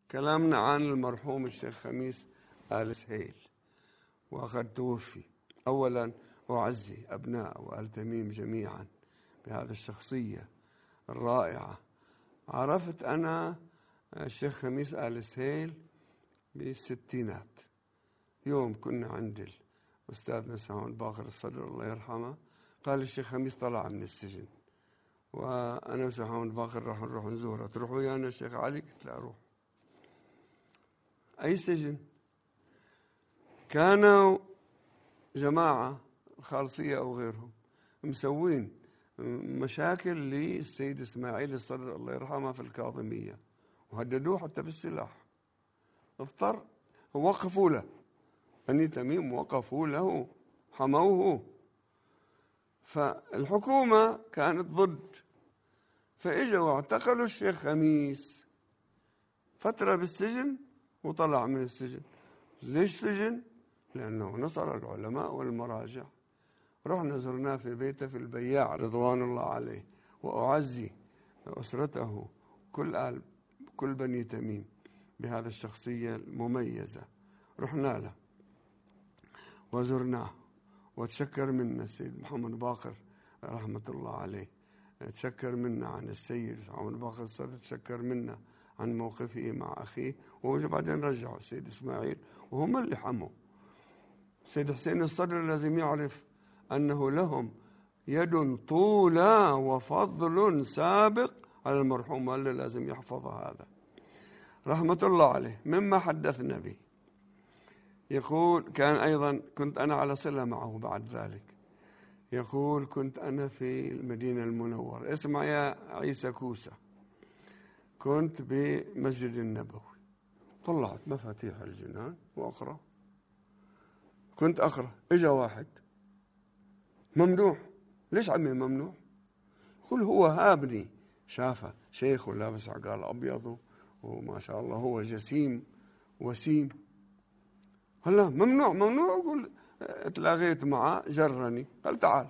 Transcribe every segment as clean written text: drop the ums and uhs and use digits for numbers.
كلامنا عن المرحوم الشيخ خميس آل سهيل وقد توفي. أولا أعزي أبناء وآل تميم جميعا بهذه الشخصية الرائعة. عرفت أنا الشيخ خميس آل سهيل بالستينات، يوم كنا عند الأستاذ سعود باقر الصدر الله يرحمه، قال الشيخ خميس طلع من السجن وأنا وسعود باقر راح نروح نزوره، تروح ويانا الشيخ علي؟ قلت له أروح. أي سجن؟ كانوا جماعة الخالصية أو غيرهم مسوين مشاكل للسيد إسماعيل الصدر الله يرحمه في الكاظمية، وهددوه حتى بالسلاح. اضطر وقفوا له، بني تميم وقفوا له، حموه. فالحكومة كانت ضد، فإجوا واعتقلوا الشيخ خميس فترة بالسجن وطلع من السجن. ليش سجن؟ لأنه نصر العلماء والمراجع. رحنا زرناه في بيته في البياع رضوان الله عليه، وأعزي أسرته كل بني تميم بهذا الشخصية المميزة. رحنا له وزرناه وتشكر منا السيد محمد باقر رحمة الله عليه، تشكر منا عن السيد محمد باقر الصدر، تشكر منا عن موقفه مع أخيه، وبعدين رجعوا السيد إسماعيل وهم اللي حموا. السيد حسين الصدر لازم يعرف أنه لهم يد طولى وفضل سابق على المرحوم، اللي لازم يحفظ هذا رحمة الله عليه. مما حدثنا به يقول كان أيضا كنت أنا على صلة معه بعد ذلك، يقول كنت أنا في المدينة المنورة، اسمع يا عيسى كوسة، كنت بمسجد النبوي، طلعت مفاتيح الجنان وأقرأ، كنت أقرأ، إجا واحد ممنوع. ليش عمي ممنوع؟ قل هو هابني، شافه شيخ ولابس عقال أبيض وما شاء الله هو جسيم وسيم، هلا ممنوع ممنوع. أقول اتلاقيت معه، جرني قال تعال،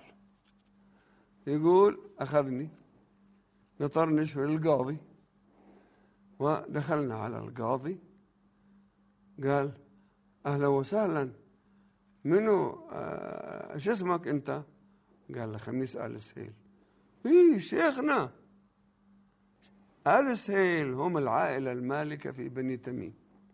يقول أخذني نطرنش في القاضي، ودخلنا على القاضي، قال أهلا وسهلا، منو شو اسمك أنت؟ قال له خميس آل سهيل. إيه شيخنا آل سهيل هم العائلة المالكة في بني تميم،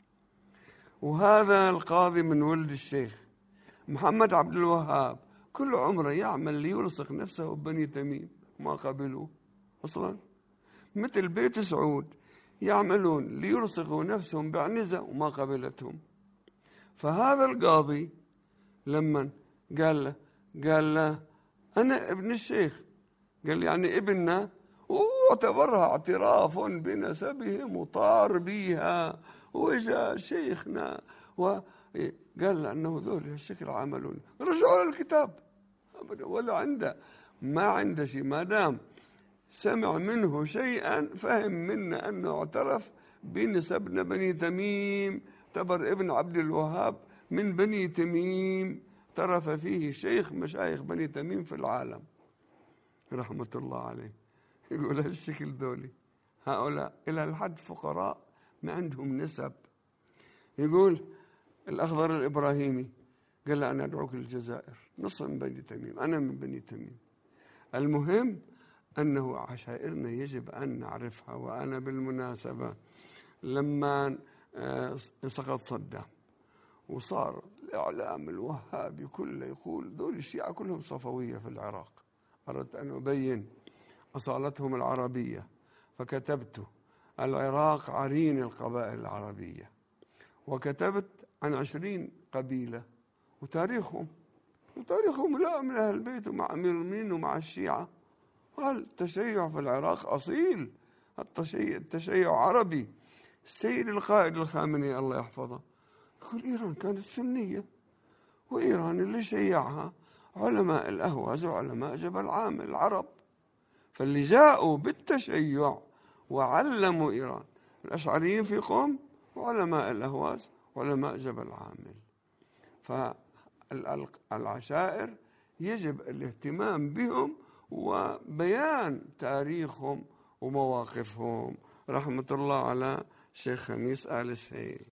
وهذا القاضي من ولد الشيخ محمد عبد الوهاب، كل عمره يعمل ليلصق نفسه ببني تميم، ما قبلوه أصلا. مثل بيت سعود يعملون ليلصقوا نفسهم بعنزة وما قبلتهم. فهذا القاضي لما قال له أنا ابن الشيخ، قال يعني ابننا، واعتبرها اعتراف بنسبهم وطار بيها، وإجا شيخنا وقال له أنه ذول الشكل عملون، رجعوا للكتاب ولا عنده، ما عنده شيء، ما دام سمع منه شيئا فهم منا أنه اعترف بنسبنا بني تميم، اعتبر ابن عبد الوهاب من بني تميم، اعترف فيه شيخ مشايخ بني تميم في العالم رحمة الله عليه. يقول هالشكل ذولي هؤلاء إلى الحد فقراء ما عندهم نسب. يقول الأخضر الإبراهيمي قال له أنا أدعوك للجزائر، نص من بني تميم، أنا من بني تميم. المهم أنه عشائرنا يجب أن نعرفها. وأنا بالمناسبة لما سقط صدام وصار الإعلام الوهابي كله يقول ذول الشيعة كلهم صفوية في العراق، أردت أن أبين أصالتهم العربية، فكتبت العراق عرين القبائل العربية، وكتبت عن 20 قبيلة وتاريخهم لا من أهل البيت ومع أمير المؤمنين ومع الشيعة. قال التشيع في العراق أصيل، التشيع عربي. السيد القائد الخامنئي الله يحفظه يقول إيران كانت سنية، وإيران اللي شيعها علماء الأهواز وعلماء جبل عامل العرب، فاللي جاءوا بالتشيع وعلموا إيران الأشعريين في قم، وعلماء الأهواز وعلماء جبل عامل. فالعشائر يجب الاهتمام بهم وبيان تاريخهم ومواقفهم رحمة الله على شيخ خميس آل سهيل.